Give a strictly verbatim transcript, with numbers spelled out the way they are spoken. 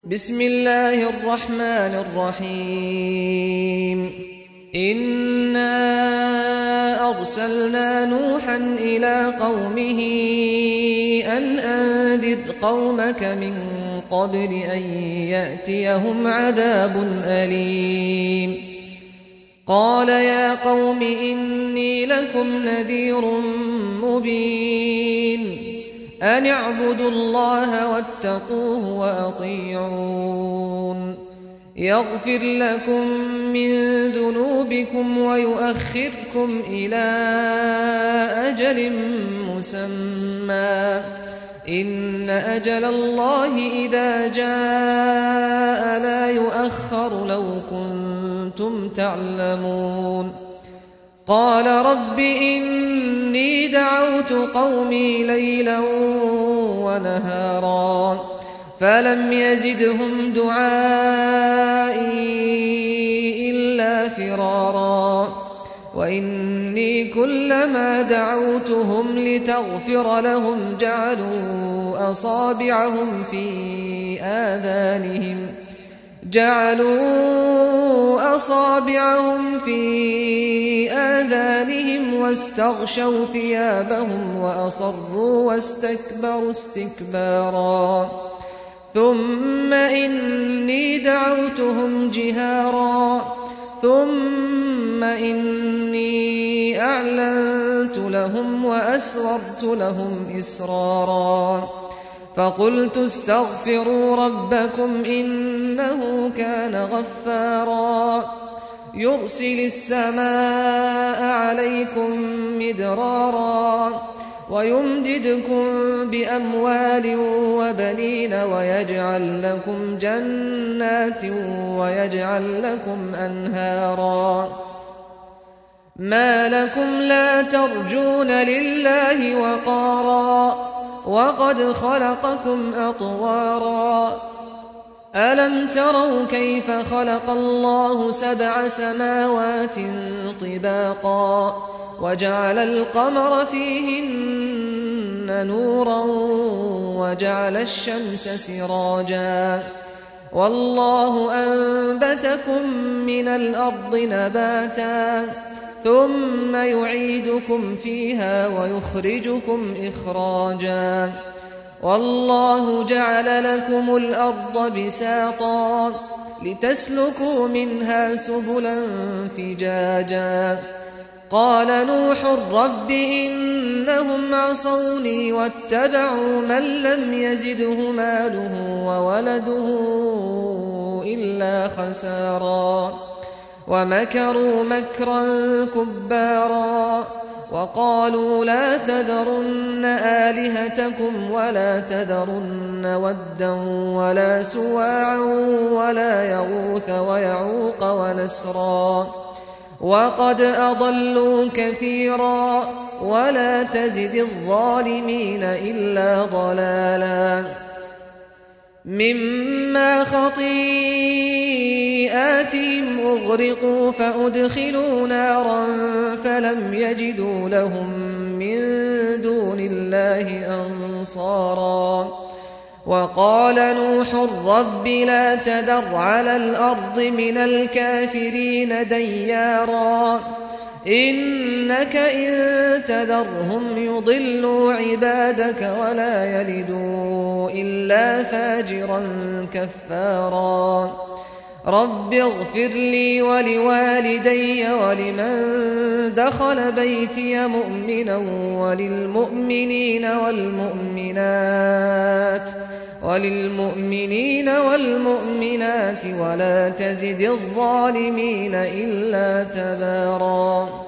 بسم الله الرحمن الرحيم إنا أرسلنا نوحا إلى قومه أن أنذر قومك من قبل أن يأتيهم عذاب أليم قال يا قوم إني لكم نذير مبين أن اعبدوا الله واتقوه وأطيعون يغفر لكم من ذنوبكم ويؤخركم إلى أجل مسمى إن أجل الله إذا جاء لا يؤخر لو كنتم تعلمون قال رب إني دعوت قومي ليلا ونهارا فلم يزدهم دعائي إلا فرارا وإني كلما دعوتهم لتغفر لهم جعلوا أصابعهم في آذانهم جعلوا أصابعهم في آذانهم واستغشوا ثيابهم وأصروا واستكبروا استكبارا ثم إني دعوتهم جهارا ثم إني أعلنت لهم وأسررت لهم إسرارا فقلت استغفروا ربكم إنه كان غفارا يرسل السماء عليكم مدرارا ويمددكم بأموال وبنين ويجعل لكم جنات ويجعل لكم أنهارا ما لكم لا ترجون لله وقارا وقد خلقكم أطوارا ألم تروا كيف خلق الله سبع سماوات طباقا وجعل القمر فيهن نورا وجعل الشمس سراجا والله أنبتكم من الأرض نباتا ثم يعيدكم فيها ويخرجكم إخراجا والله جعل لكم الأرض بساطا لتسلكوا منها سبلا فجاجا قال نوح رب إنهم عصوني واتبعوا من لم يزده ماله وولده إلا خسارا ومكروا مكرا كبارا وقالوا لا تذرن آلهتكم ولا تذرن ودا ولا سواعا ولا يغوث ويعوق ونسرا وقد أضلوا كثيرا ولا تزد الظالمين إلا ضلالا مما خطيئاتهم أغرقوا فأدخلوا نارا فلم يجدوا لهم من دون الله أنصارا وقال نوح رب لا تذر على الأرض من الكافرين ديارا إنك إن تذرهم يضلوا عبادك ولا يلدوا إلا فاجرا كفارا رب اغفر لي ولوالدي ولمن دخل بيتي مؤمنا وللمؤمنين والمؤمنات وللمؤمنين والمؤمنات ولا تزد الظالمين إلا تبارا